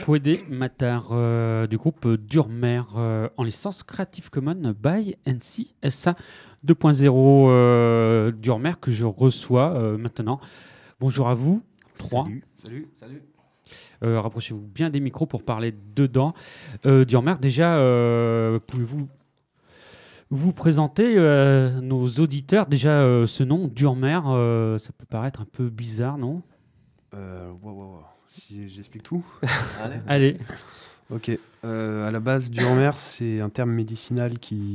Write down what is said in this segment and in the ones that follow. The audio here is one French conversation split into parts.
Fouedé Matar du groupe Durmer en licence Creative Commons by NC SA 2.0 Durmer que je reçois maintenant. Bonjour à vous. Trois. Salut. Rapprochez-vous bien des micros pour parler dedans. Durmer, déjà, pouvez-vous vous présenter nos auditeurs? Déjà, ce nom, Durmer, ça peut paraître un peu bizarre, non? Si j'explique tout. Allez. Ok. À la base, Durmer, c'est un terme médicinal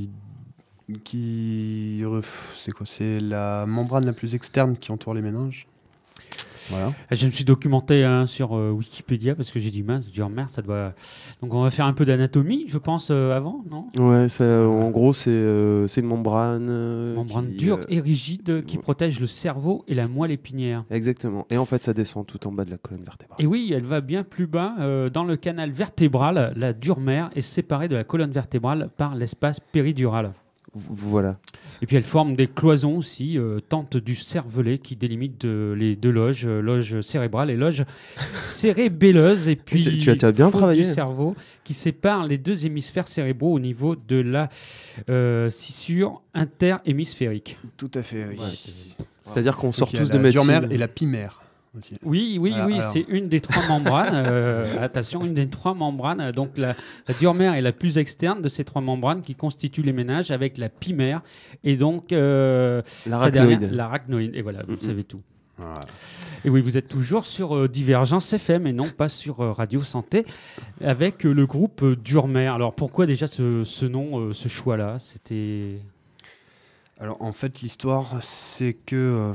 c'est quoi? C'est la membrane la plus externe qui entoure les méninges. Voilà. Je me suis documenté sur Wikipédia parce que j'ai dit mince, Durmer, ça doit. Donc on va faire un peu d'anatomie, je pense, avant, non? Ouais, en gros, c'est une membrane. Membrane dure et rigide qui protège le cerveau et la moelle épinière. Exactement. Et en fait, ça descend tout en bas de la colonne vertébrale. Et oui, elle va bien plus bas dans le canal vertébral. La Durmer est séparée de la colonne vertébrale par l'espace péridural. Voilà. Et puis elle forme des cloisons aussi, tentes du cervelet qui délimitent les deux loges, loge cérébrale et loge cérébelleuse. Et puis tu as bien travaillé. Du cerveau qui sépare les deux hémisphères cérébraux au niveau de la scissure interhémisphérique. Tout à fait, oui. Ouais, c'est-à-dire qu'on sort tous de la médecine. Durmer et la pimère. Aussi. Oui, alors... c'est une des trois membranes. Attention, une des trois membranes. Donc la Durmer est la plus externe de ces trois membranes qui constituent les méninges, avec la pimère et donc l'arachnoïde. Et voilà, vous savez tout. Voilà. Et oui, vous êtes toujours sur Divergence FM et non pas sur Radio Santé avec le groupe Durmer. Alors pourquoi déjà ce nom, ce choix-là? C'était... Alors en fait, l'histoire, c'est que...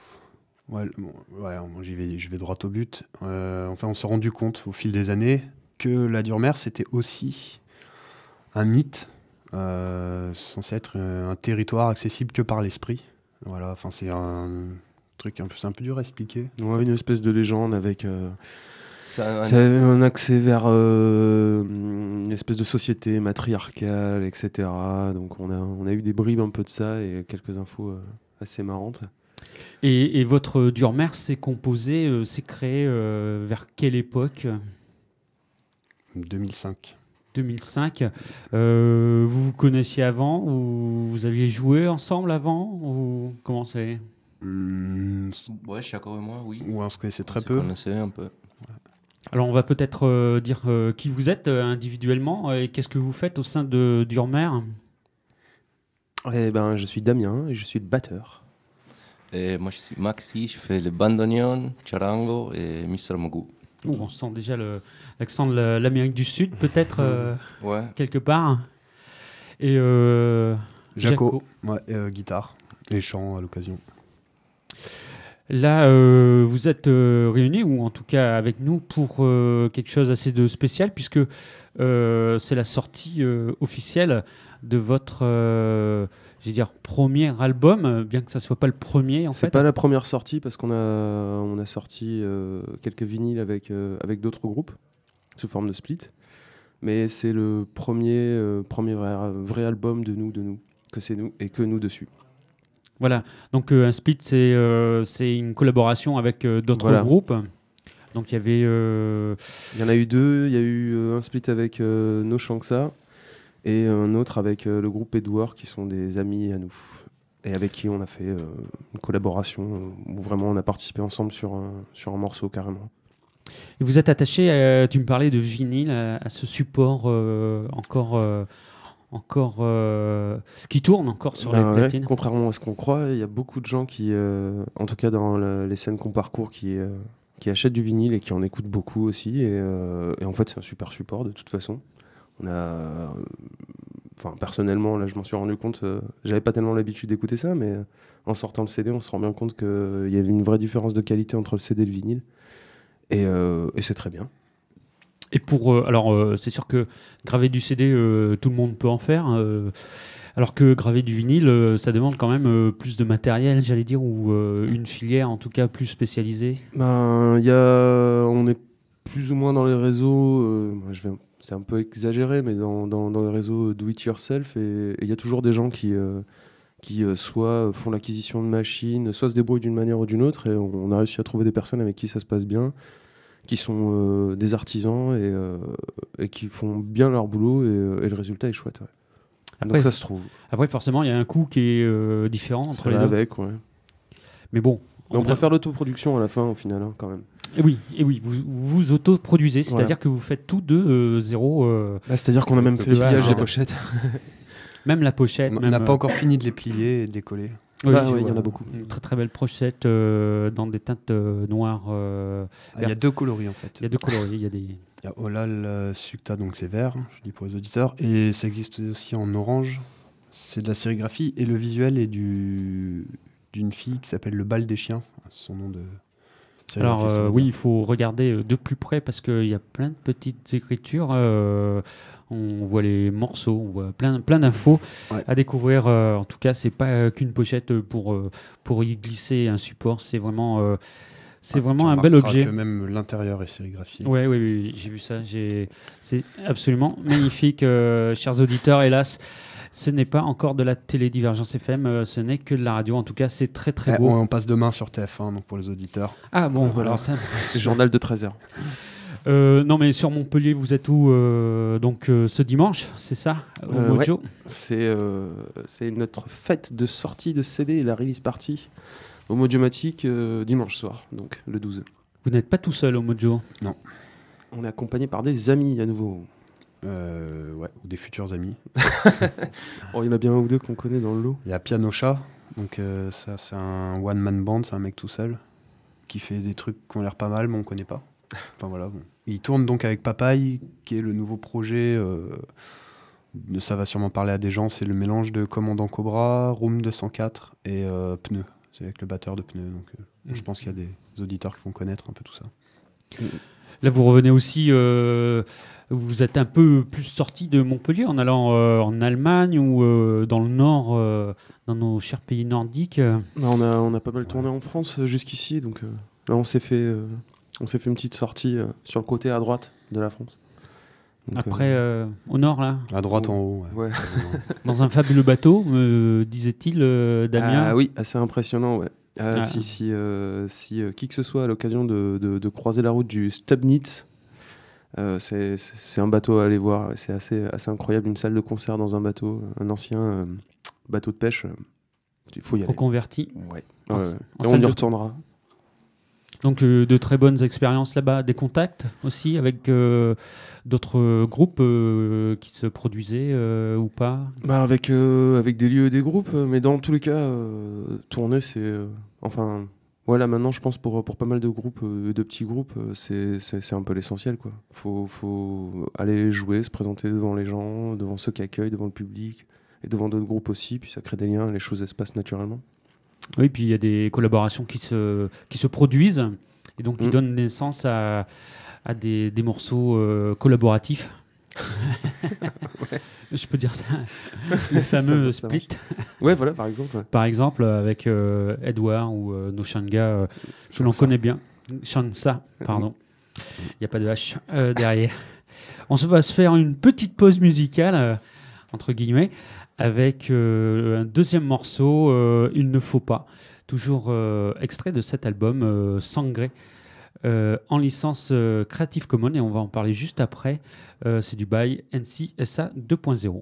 je vais droit au but. On s'est rendu compte au fil des années que la Durmer, c'était aussi un mythe censé être un territoire accessible que par l'esprit. Voilà, enfin c'est un truc c'est un peu dur à expliquer. Ouais, une espèce de légende avec un accès vers une espèce de société matriarcale, etc. Donc on a eu des bribes un peu de ça et quelques infos assez marrantes. Et votre Durmer s'est composé, s'est créé vers quelle époque? 2005. 2005. Vous vous connaissiez avant ou vous aviez joué ensemble avant ou comment c'est? Ouais, Chako et moi, oui. Ouais, on se connaissait très peu. On se connaissait un peu. Alors on va peut-être dire qui vous êtes individuellement et qu'est-ce que vous faites au sein de Durmer? Eh ben, je suis Damien et je suis le batteur. Et moi, je suis Maxi, je fais le bandoneon, charango et Mr. Mogu. On sent déjà l'accent de l'Amérique du Sud, peut-être, quelque part. Et Jaco. Ouais, guitare et chant à l'occasion. Là, vous êtes réunis, ou en tout cas avec nous, pour quelque chose assez de spécial, puisque c'est la sortie officielle de votre... premier album, bien que ça soit pas le premier C'est pas la première sortie parce qu'on a sorti quelques vinyles avec d'autres groupes sous forme de split, mais c'est le premier vrai album de nous, que c'est nous et que nous dessus. Voilà, donc un split c'est une collaboration avec d'autres groupes. Donc il y avait... Il y en a eu deux, il y a eu un split avec No Shanksa et un autre avec le groupe Edouard, qui sont des amis à nous, et avec qui on a fait une collaboration où vraiment on a participé ensemble sur un morceau carrément. Et vous êtes attaché, tu me parlais de vinyle, à ce support encore qui tourne encore sur les platines. Contrairement à ce qu'on croit, il y a beaucoup de gens qui, en tout cas dans les scènes qu'on parcourt, qui achètent du vinyle et qui en écoutent beaucoup aussi, et en fait c'est un super support de toute façon. Personnellement, là, je m'en suis rendu compte. J'avais pas tellement l'habitude d'écouter ça, mais en sortant le CD, on se rend bien compte qu'il y avait une vraie différence de qualité entre le CD et le vinyle, et c'est très bien. Et c'est sûr que graver du CD, tout le monde peut en faire. Alors que graver du vinyle, ça demande quand même plus de matériel, j'allais dire, ou une filière en tout cas plus spécialisée. On est plus ou moins dans les réseaux. C'est un peu exagéré, mais dans les réseaux do it yourself, et il y a toujours des gens qui soit font l'acquisition de machines, soit se débrouillent d'une manière ou d'une autre, et on a réussi à trouver des personnes avec qui ça se passe bien, qui sont des artisans et qui font bien leur boulot et le résultat est chouette. Ouais. Après, Donc ça se trouve. Après, forcément, il y a un coût qui est différent entre Ça les va deux. avec, ouais. Mais bon. Mais on préfère l'autoproduction à la fin, au final, hein, quand même. Et oui, vous autoproduisez, c'est-à-dire Voilà. que vous faites tout de zéro. C'est-à-dire qu'on a même fait le Ouais, pliage ouais. des pochettes. Même la pochette. On même, n'a pas encore fini de les plier et de décoller. Oui, Bah je ouais, il y vois. en a beaucoup. Une très très belle pochette dans des teintes noires. Il y a 2 coloris en fait. Il y a deux coloris. Il y a des. Il y a Olal Sukta, donc c'est vert, je dis pour les auditeurs, et ça existe aussi en orange. C'est de la sérigraphie et le visuel est d'une fille qui s'appelle Le Bal des Chiens, son nom de Alors sérigraphiste. oui, il faut regarder de plus près parce qu'il y a plein de petites écritures. On voit les morceaux, on voit plein d'infos Ouais. à découvrir. En tout cas, c'est pas qu'une pochette pour y glisser un support. C'est vraiment Tu un bel remarqueras objet. que même l'intérieur est sérigraphié. Oui, j'ai vu ça. C'est absolument magnifique, chers auditeurs. Hélas, ce n'est pas encore de la télé Divergence FM, ce n'est que de la radio. En tout cas, c'est très très beau. On passe demain sur TF1, donc pour les auditeurs. Ah bon, Voilà. alors ça. C'est le journal de 13h. Non, mais sur Montpellier, vous êtes où donc ce dimanche, c'est ça, au Mojo? C'est notre fête de sortie de CD et la release party au Modiomatic dimanche soir, donc le 12. Vous n'êtes pas tout seul au Mojo? On est accompagné par des amis à nouveau. Ouais, ou des futurs amis. Oh, il y en a bien un ou deux qu'on connaît dans le lot. Il y a Piano Chat, donc ça c'est un one-man band, c'est un mec tout seul qui fait des trucs qui ont l'air pas mal, mais on connaît pas. Enfin voilà. Bon. Il tourne donc avec Papaye, qui est le nouveau projet. Ça va sûrement parler à des gens. C'est le mélange de Commandant Cobra, Room 204 et Pneu. C'est avec le batteur de Pneu. Donc je pense qu'il y a des auditeurs qui vont connaître un peu tout ça. Là, vous revenez aussi. Vous êtes un peu plus sorti de Montpellier en allant en Allemagne ou dans le Nord, dans nos chers pays nordiques. On a pas mal tourné en France jusqu'ici, donc là on s'est fait une petite sortie sur le côté à droite de la France. Donc, Après, au Nord, là, À droite en haut. ouais. dans un fabuleux bateau, me disait-il Damien. Ah oui, assez impressionnant, ouais. Ah. Si qui que ce soit a l'occasion de croiser la route du Stubnitz, c'est un bateau à aller voir. C'est assez incroyable, une salle de concert dans un bateau, un ancien bateau de pêche. Il faut y aller. Reconverti. Ouais. En Ouais. en Et on salle y de- retournera. Donc de très bonnes expériences là-bas, des contacts aussi avec d'autres groupes qui se produisaient ou pas. Bah avec des lieux et des groupes, mais dans tous les cas, tourner c'est... voilà, maintenant je pense pour pas mal de groupes, de petits groupes, c'est un peu l'essentiel, quoi. Faut aller jouer, se présenter devant les gens, devant ceux qui accueillent, devant le public, et devant d'autres groupes aussi, puis ça crée des liens, les choses elles se passent naturellement. Oui, puis il y a des collaborations qui se produisent et donc qui donnent naissance à des morceaux collaboratifs. Je peux dire ça. Les fameux Ça splits, Ouais, voilà, par exemple. Ouais. par exemple, avec Edouard ou Noshanga, que l'on connaît bien. Shansa, pardon. Il n'y a pas de H derrière. On va se faire une petite pause musicale, entre guillemets, avec un deuxième morceau, Il ne faut pas. Toujours extrait de cet album, Sangré, en licence Creative Commons, et on va en parler juste après. C'est du bail NC-SA 2.0.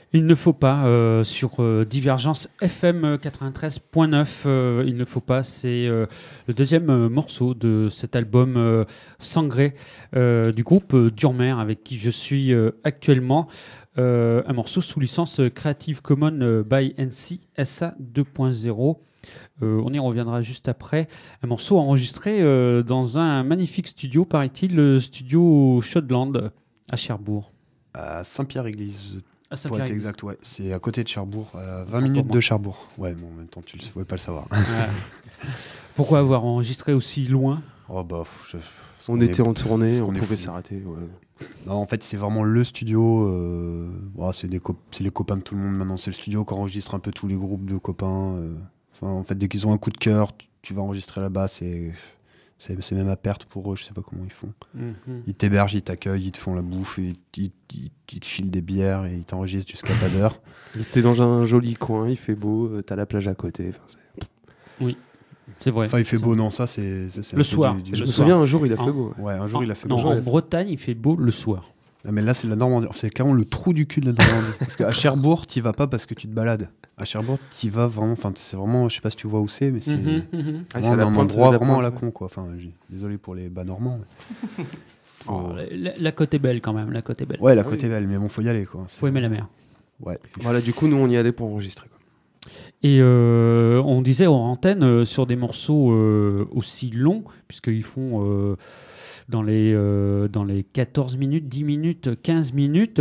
Il ne faut pas sur Divergence FM 93.9. Il ne faut pas, c'est le deuxième morceau de cet album Sangré du groupe Durmer avec qui je suis actuellement. Un morceau sous licence Creative Commons by NC SA 2.0. On y reviendra juste après. Un morceau enregistré dans un magnifique studio, paraît-il, le studio Shotland à Cherbourg. À Saint-Pierre-Église, À pour être Saint-Pierre-Église. exact, ouais. C'est à côté de Cherbourg, à 20 pour minutes moi. de Cherbourg. Ouais, bon, en même temps, tu ne pouvais pas le savoir. Pourquoi avoir enregistré aussi loin? Oh, bah, parce On qu'on était est- en tournée, parce on qu'on est pouvait fou. s'arrêter. Ouais. Non, en fait, c'est vraiment le studio. C'est les copains de tout le monde maintenant. C'est le studio qui enregistre un peu tous les groupes de copains. Enfin, en fait, dès qu'ils ont un coup de cœur, tu vas enregistrer là-bas. C'est même à perte pour eux. Je sais pas comment ils font. Ils t'hébergent, ils t'accueillent, ils te font la bouffe, ils te filent des bières et ils t'enregistrent jusqu'à pas d'heure. T'es dans un joli coin, il fait beau, t'as la plage à côté. C'est vrai. Enfin, il fait beau, non, ça c'est un Le peu soir. du- Je Le me soir. souviens, un jour, il a fait Hein beau. Ouais, un jour il a fait Non, beau. en Bretagne, il fait beau le soir. Ah, mais là, c'est la Normandie. C'est carrément le trou du cul de la Normandie. Parce qu'à Cherbourg, t'y vas pas parce que tu te balades. À Cherbourg, t'y vas vraiment. Enfin, c'est vraiment. Je sais pas si tu vois où c'est, mais c'est Ah, vraiment la un pointe endroit de la vraiment à la pointe. con, quoi. Enfin, désolé pour les bas normands. mais Oh, la côte est belle quand même, la côte est belle. Ouais, la Ah côte oui. est belle, mais bon, faut y aller, quoi. Faut aimer la mer. Ouais. Voilà, du coup, nous, on y allait pour enregistrer. Quoi. Et on disait en antenne sur des morceaux aussi longs, puisqu'ils font dans les 14 minutes, 10 minutes, 15 minutes,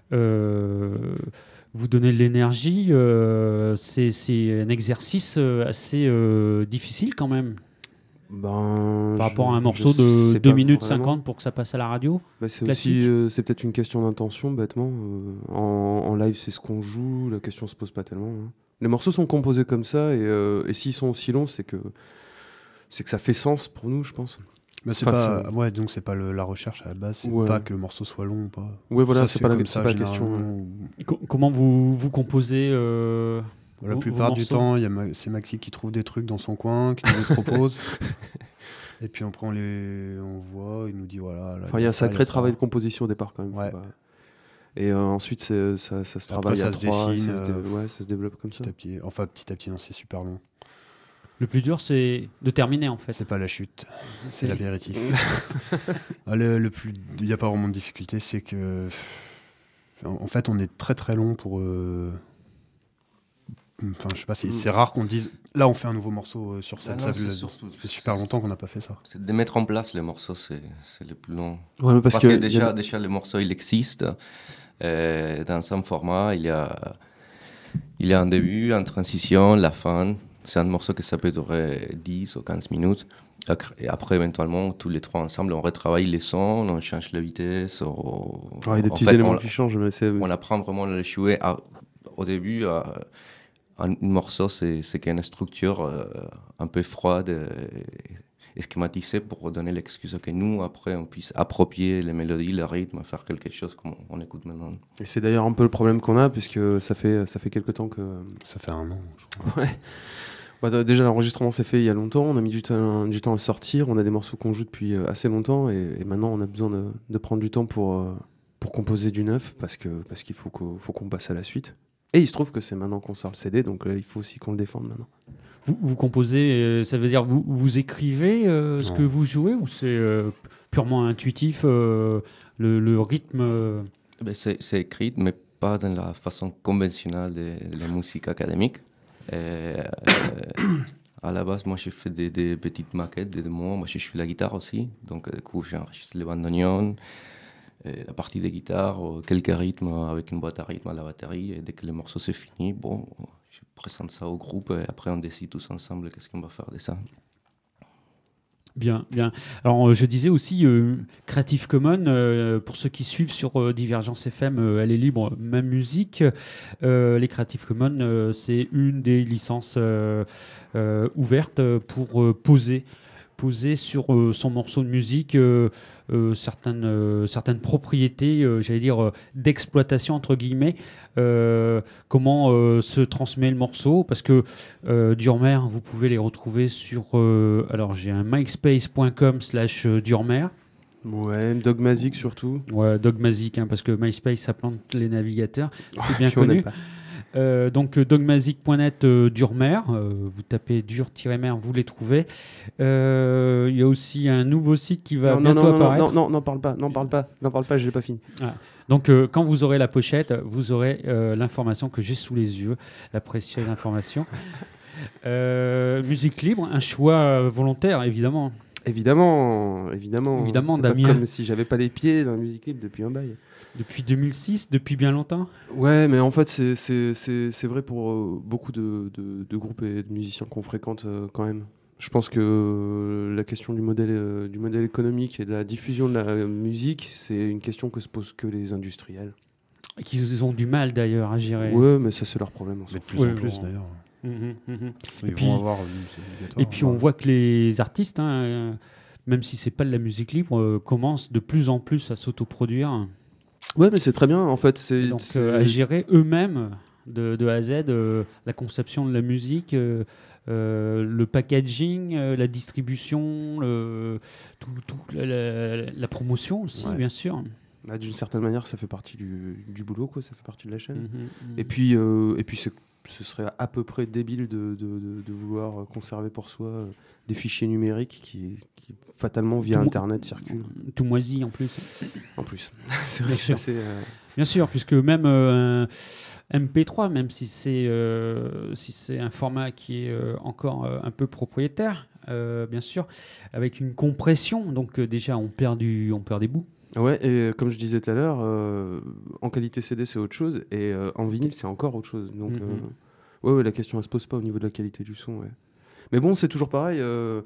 vous donnez de l'énergie. C'est un exercice assez difficile quand même, par rapport à un morceau de 2 minutes 50 pour que ça passe à la radio. Bah, c'est classique. aussi, c'est peut-être une question d'intention, bêtement. En live, c'est ce qu'on joue, la question se pose pas tellement. Hein. Les morceaux sont composés comme ça, et s'ils sont aussi longs, c'est que ça fait sens pour nous, je pense. Mais c'est Enfin, pas. Ouais, donc c'est pas la recherche à la base. C'est Ouais. pas que le morceau soit long ou pas. Ouais, voilà, Ça c'est se pas fait la comme c'est ça, pas la question. généralement, Comment vous composez La vos plupart du morceaux temps, c'est Maxi qui trouve des trucs dans son coin, qui nous les propose. Et puis après, on voit, il nous dit voilà. là, Enfin, il y a un ça, sacré ça. travail de composition au départ quand même. faut Ouais. pas- Et ensuite, ça se travaille ça à se trois, dessine, ouais, ça se développe comme ça. Petit à petit. Enfin, petit à petit, non, c'est super long. Le plus dur, c'est de terminer en fait. C'est pas la chute, c'est l'apéritif. Il n'y a pas vraiment de difficulté, c'est que. En fait, on est très très long pour. Enfin, je sais pas, c'est rare qu'on dise là, on fait un nouveau morceau sur scène. Ah non, Ça c'est fait surtout- super longtemps qu'on n'a pas fait ça. C'est de mettre en place les morceaux, c'est le plus long. Ouais, mais Parce que que y déjà, a- déjà, le morceau, il existe. Dans un format, il y a un début, une transition, la fin. C'est un morceau que ça peut durer 10 ou 15 minutes. Et après, éventuellement, tous les trois ensemble, on retravaille les sons, on change la vitesse. il y a des petits éléments qui changent, mais c'est. On apprend vraiment à le jouer. Au début, un morceau, c'est qu'il y a une structure un peu froide et schématisée pour donner l'excuse que nous, après, on puisse approprier les mélodies, le rythme, faire quelque chose comme on écoute maintenant. Et c'est d'ailleurs un peu le problème qu'on a, puisque ça fait quelque temps que. Ça fait 1 an, je crois. Ouais. Bah, déjà, l'enregistrement s'est fait il y a longtemps, on a mis du temps à le sortir, on a des morceaux qu'on joue depuis assez longtemps, et maintenant on a besoin de prendre du temps pour composer du neuf, parce qu'il faut qu'on passe à la suite. Et il se trouve que c'est maintenant qu'on sort le CD, donc il faut aussi qu'on le défende maintenant. Vous composez, ça veut dire vous écrivez ce Non. que vous jouez ou c'est purement intuitif le rythme Ben, c'est écrit, mais pas dans la façon conventionnelle de la musique académique. À la base, moi, j'ai fait des petites maquettes de démos. Moi, je suis la guitare aussi. Donc, du coup, j'enregistre les bandoneons, la partie des guitares, quelques rythmes avec une boîte à rythme à la batterie. Et dès que le morceau c'est fini, bon, je présente ça au groupe et après, on décide tous ensemble qu'est-ce qu'on va faire de ça. Bien, bien. Alors, je disais aussi Creative Commons, pour ceux qui suivent sur Divergence FM, elle est libre, même musique. Les Creative Commons, c'est une des licences ouvertes pour poser sur son morceau de musique certaines propriétés, j'allais dire, d'exploitation, entre guillemets. Comment se transmet le morceau, parce que Durmer, vous pouvez les retrouver sur alors j'ai un myspace.com/Durmer. Ouais, Dogmazic surtout. Ouais, Dogmazic, hein, parce que MySpace, ça plante les navigateurs. C'est bien Puis on connu. n'aime pas. Donc dogmazic.net, Durmer, vous tapez dur-mer, vous les trouvez. Il y a aussi un nouveau site qui va bientôt apparaître. Non, n'en parle pas, je l'ai pas fini. Donc quand vous aurez la pochette, vous aurez l'information que j'ai sous les yeux, la précieuse information. Musique libre, un choix volontaire, évidemment. Évidemment, c'est Damien. pas comme si j'avais pas les pieds dans la musique libre depuis un bail. Depuis 2006, depuis bien longtemps. Ouais, mais en fait, c'est vrai pour beaucoup de groupes et de musiciens qu'on fréquente quand même. Je pense que la question du modèle économique et de la diffusion de la musique, c'est une question que se posent que les industriels. Qu'ils ont du mal d'ailleurs à gérer. Ouais, mais ça, c'est leur problème. Mais de plus en plus, d'ailleurs. Ils puis- vont avoir Et puis on voit que les artistes, hein, même si c'est pas de la musique libre, commencent de plus en plus à s'autoproduire. Ouais, mais c'est très bien, en fait. Donc à gérer eux-mêmes de A à Z la conception de la musique, le packaging, la distribution, la promotion aussi, Ouais. bien sûr. Bah, d'une certaine manière, ça fait partie du boulot, quoi. Ça fait partie de la chaîne. Mhm. Et puis ce serait à peu près débile de vouloir conserver pour soi des fichiers numériques qui fatalement via Tout- Internet circulent. Tout moisi en plus. En plus, c'est vrai Bien que sûr. c'est Bien sûr, puisque même un MP3, même si c'est un format qui est encore un peu propriétaire, bien sûr, avec une compression, donc déjà on perd des bouts. ouais. Et comme je disais tout à l'heure, en qualité CD c'est autre chose et en vinyle c'est encore autre chose. Donc ouais, la question elle se pose pas au niveau de la qualité du son. Ouais. Mais bon, c'est toujours pareil.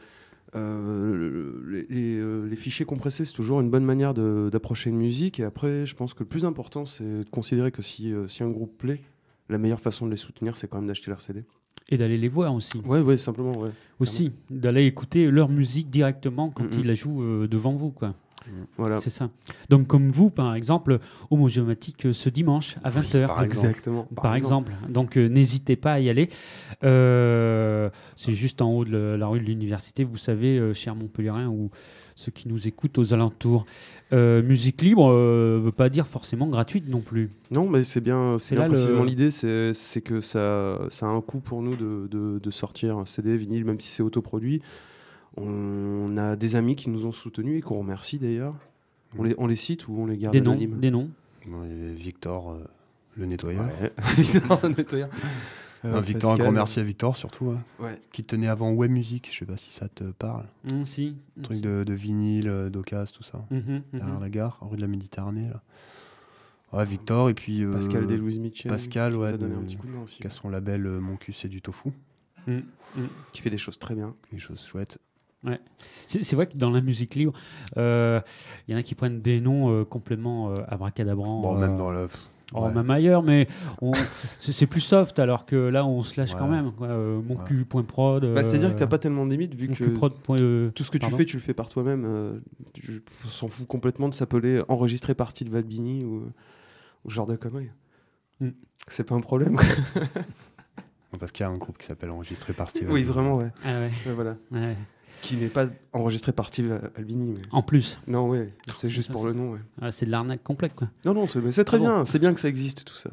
Les fichiers compressés, c'est toujours une bonne manière d'approcher une musique. Et après, je pense que le plus important, c'est de considérer que si un groupe plaît, la meilleure façon de les soutenir, c'est quand même d'acheter leur CD. Et d'aller les voir aussi. Ouais, simplement, ouais. Aussi, d'aller écouter leur musique directement quand Mhm. ils la jouent devant vous, quoi. Voilà. C'est ça. Donc comme vous, par exemple, Homogéomatique ce dimanche à 20h. par exemple. Exactement. Par exemple. Donc n'hésitez pas à y aller. C'est juste en haut de la rue de l'université, vous savez, chers Montpelliérains ou ceux qui nous écoutent aux alentours. Musique libre veut pas dire forcément gratuite non plus. Non, mais c'est bien là précisément le- l'idée, c'est que ça a un coût pour nous de sortir un CD, vinyle, même si c'est autoproduit. On a des amis qui nous ont soutenus et qu'on remercie d'ailleurs. On les cite ou on les garde Des noms, anonymes des noms. Bon, il y avait Victor, le nettoyeur. Ouais. Victor, le nettoyeur. Victor, un Pascal. grand merci à Victor surtout, hein, Ouais. qui tenait avant Web Music. Je sais pas si ça te parle. Si. Truc de vinyle, d'ocas, tout ça. Mhm. Derrière la gare, rue de la Méditerranée. Là. Ouais, Victor, et puis Pascal Delouise Mitchell. Pascal, qui nous ouais, a donné de- un petit coup de main aussi. qui a son label Mon cul c'est du tofu. Qui fait des choses très bien. Des choses chouettes. C'est vrai que dans la musique libre, il y en a qui prennent des noms complètement abracadabrants. Bon, même dans le. Oh, ouais. même ailleurs, mais c'est plus soft, alors que là, on se lâche Ouais. quand même. Quoi. Mon Ouais. cul.prod. C'est-à-dire que t'as pas tellement de limites vu mon que cul.prod. tout ce que pardon. tu le fais par toi-même. Tu s'en fous complètement de s'appeler enregistré partie de Valbini ou ce genre de conneries. Mm. C'est pas un problème. Quoi. Parce qu'il y a un groupe qui s'appelle Enregistré par Steven. Oui, vraiment, ouais. Ah ouais, Ouais, voilà. ouais. Qui n'est pas enregistré par Steve Albini. Mais... En plus, Non, ouais, c'est c'est juste ça, pour le nom. Ouais. c'est de l'arnaque complète. Quoi. Non, c'est très Ah bon. bien. C'est bien que ça existe, tout ça.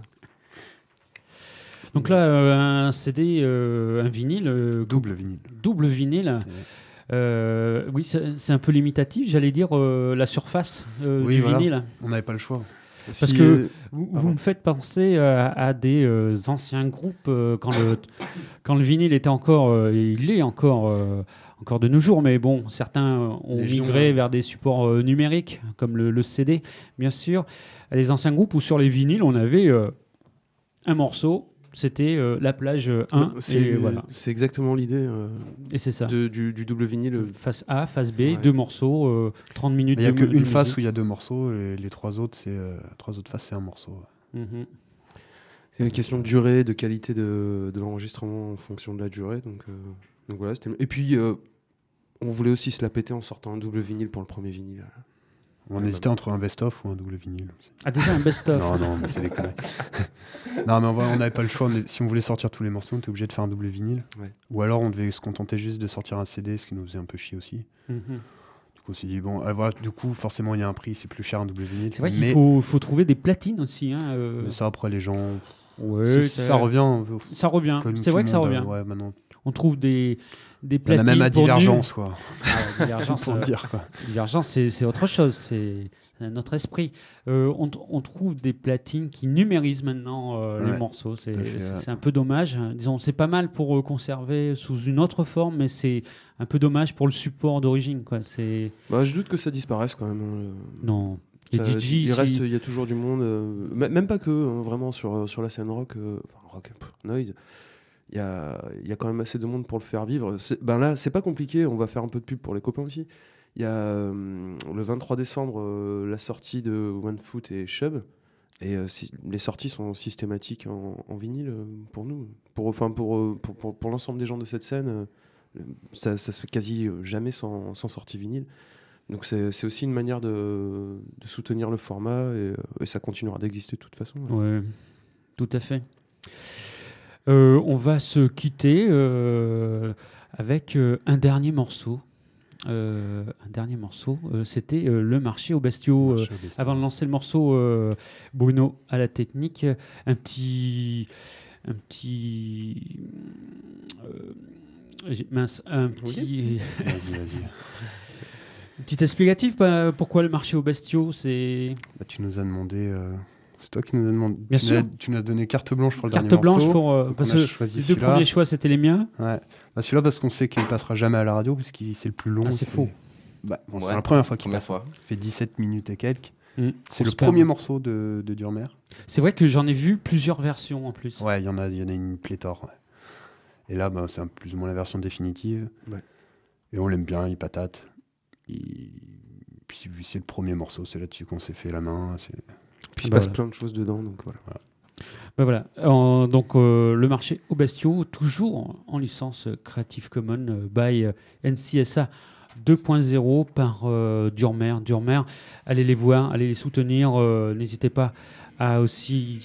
Donc là, un CD, un vinyle, Double vinyle. double vinyle. Oui, c'est un peu limitatif, j'allais dire la surface Oui, du voilà. vinyle. On n'avait pas le choix. Parce que vous me faites penser à des anciens groupes quand le vinyle était encore, et il est encore de nos jours, mais bon, certains ont Légion, migré ouais. vers des supports numériques, comme le CD, bien sûr. À des anciens groupes où sur les vinyles, on avait un morceau, c'était La Plage 1, et voilà. c'est exactement l'idée Et c'est ça. du double vinyle. Face A, face B, Ouais. 2 morceaux, 30 minutes Il n'y a de qu'une face musique. où il y a 2 morceaux, et les 3 autres, trois autres faces, c'est un morceau. Mhm. C'est une question de durée, de qualité de l'enregistrement en fonction de la durée. Donc voilà. Et puis, on voulait aussi se la péter en sortant un double vinyle pour le premier vinyle. On hésitait entre un best-of ou un double vinyle. Ah, déjà un best-of. Non, mais c'est des conneries. Non, mais on n'avait pas le choix. Si on voulait sortir tous les morceaux, on était obligé de faire un double vinyle. Ouais. Ou alors, on devait se contenter juste de sortir un CD, ce qui nous faisait un peu chier aussi. Mhm. Du coup, on s'est dit, bon, voilà, du coup, forcément, il y a un prix, c'est plus cher un double vinyle. C'est vrai mais, qu'il faut trouver des platines aussi. Hein, mais ça, après, les gens. ouais, Ça revient. Ça revient. Comme C'est tout vrai le que ça monde, revient. ouais, maintenant. On trouve des Il y en platines. a même à pour Divergence, quoi. nul. Ah, Divergence, pour dire, quoi. Divergence, c'est autre chose. C'est notre esprit. On trouve des platines qui numérisent maintenant les Ouais, morceaux. tout à fait, ouais. C'est un peu dommage. Disons, c'est pas mal pour conserver sous une autre forme, mais c'est un peu dommage pour le support d'origine, quoi. C'est Bah, je doute que ça disparaisse quand même. non. Les Ça- DJ, il y a toujours du monde, même pas que, hein, vraiment sur la scène rock, noise. Il y a quand même assez de monde pour le faire vivre. Ben là, c'est pas compliqué, on va faire un peu de pub pour les copains aussi. Il y a le 23 décembre la sortie de One Foot et Shub. Et les sorties sont systématiques en vinyle pour nous. Pour l'ensemble des gens de cette scène, ça se fait quasi jamais sans sortie vinyle. Donc c'est aussi une manière de soutenir le format et ça continuera d'exister de toute façon. ouais, tout à fait. On va se quitter avec un dernier morceau. C'était Le Marché aux Bestiaux. Avant de lancer le morceau, Bruno à la technique, un petit Vas-y. petit explicatif. Pourquoi Le Marché aux Bestiaux, c'est Bah, tu nous as demandé. C'est toi qui nous as demandé. Bien tu sûr. tu nous as donné carte blanche pour le carte dernier blanche morceau. pour Donc parce on a que choisi les deux celui-là. premiers choix c'était les miens. Ouais. Bah, celui-là parce qu'on sait qu'il passera jamais à la radio parce que c'est le plus long. Ah, c'est faux. Bah, bon, c'est Ouais, la première fois qu'il première passe. fois. Il fait 17 minutes et quelques. C'est On le se perd. premier morceau de Durmer. C'est vrai que j'en ai vu plusieurs versions en plus. Ouais, il y en a une pléthore. Ouais. Et là, bah, c'est plus ou moins la version définitive. Ouais. Et on l'aime bien, il patate. Puis c'est le premier morceau, c'est là-dessus qu'on s'est fait la main. Puis il Bah, passe voilà. plein de choses dedans, donc voilà. Ben voilà. Donc Le Marché aux Bestiaux, toujours en licence Creative Commons by NCSA 2.0 par Durmer. Durmer, allez les voir, allez les soutenir. N'hésitez pas à aussi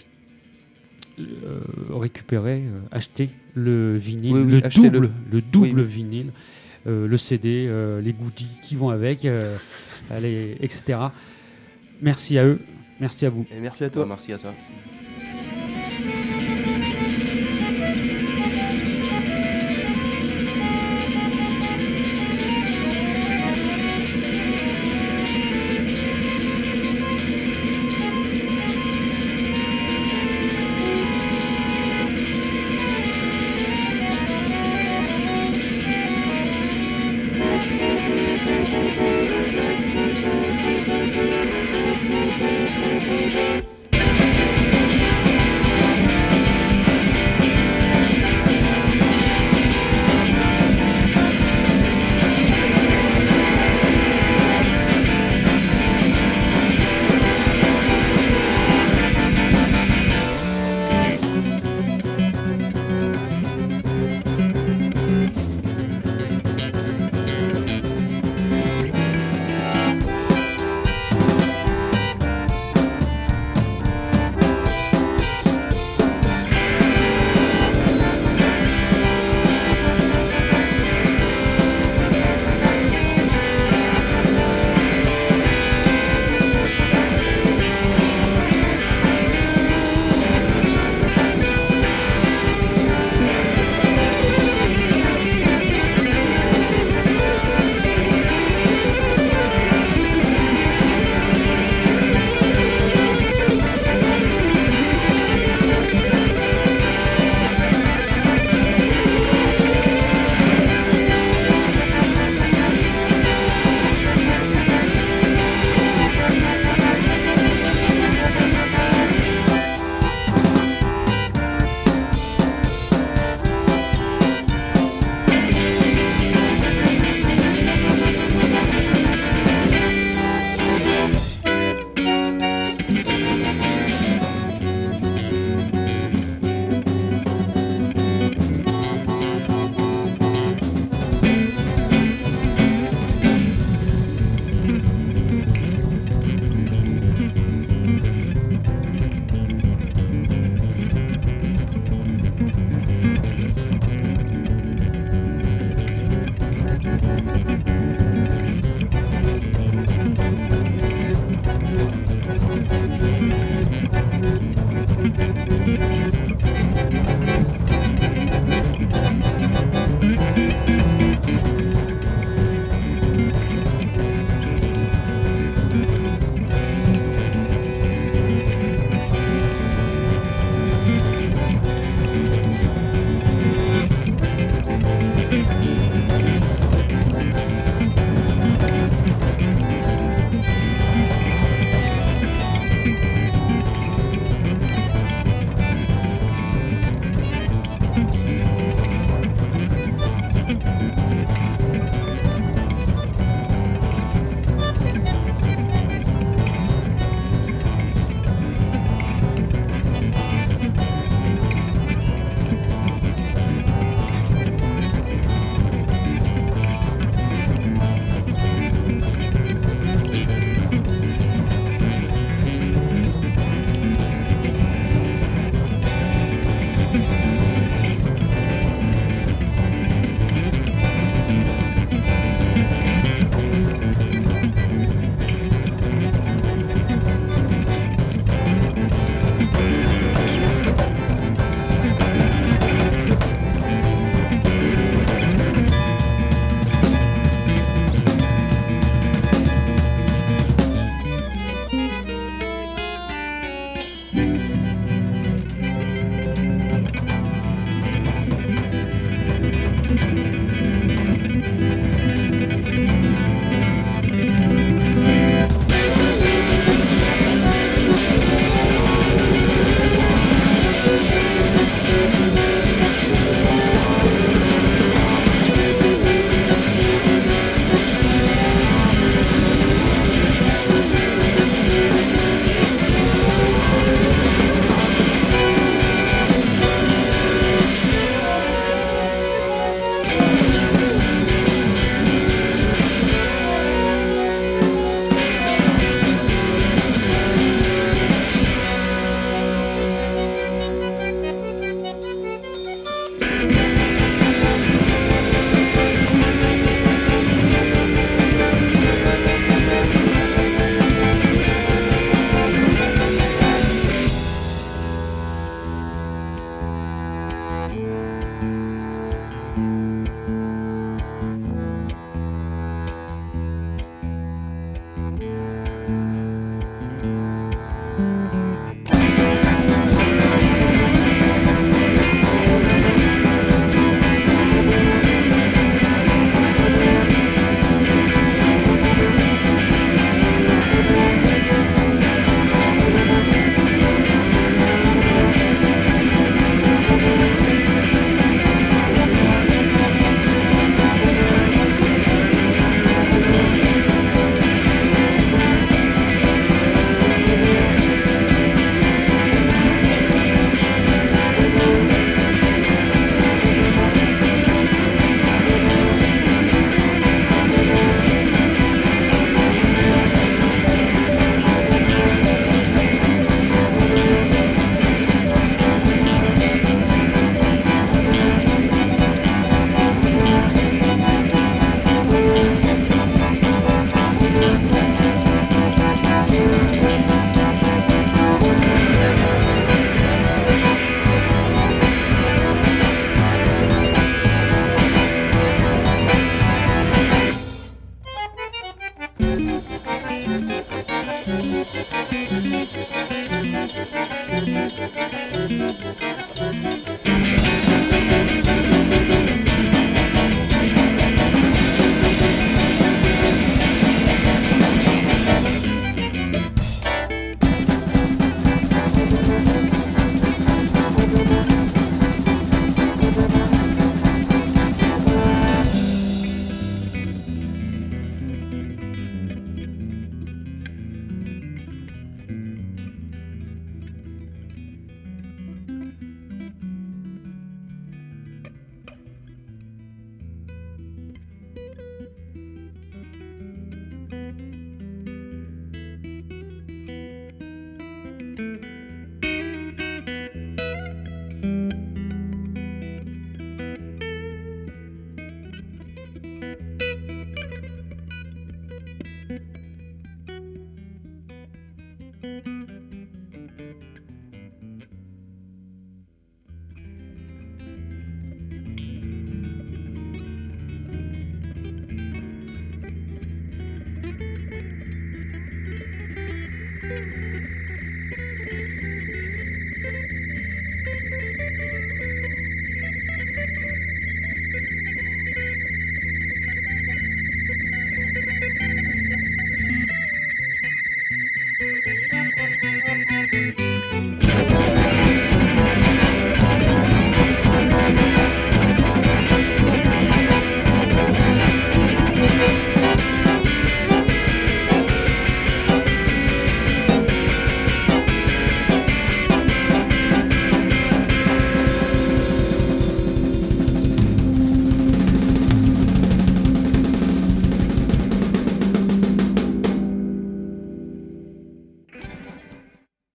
récupérer, acheter le vinyle, Oui, le achetez-le. double Oui. vinyle, le CD, les goodies qui vont avec, allez, etc. Merci à eux, merci à vous. Et merci à toi. Ouais, merci à toi.